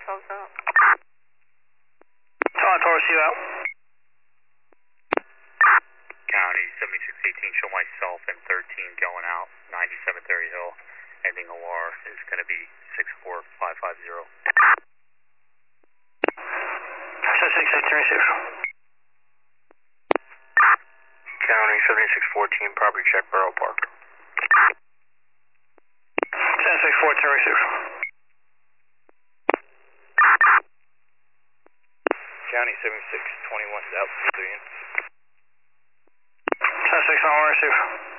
themselves out. Taurus, you out. County 7618, show myself and 13 going out, 97 Terry Hill. Ending OR is going to be 64550. 7636. County 7614, property check, Barrel Park. 10-6-4-36. County 7621 South, civilian. 10-6 on receive.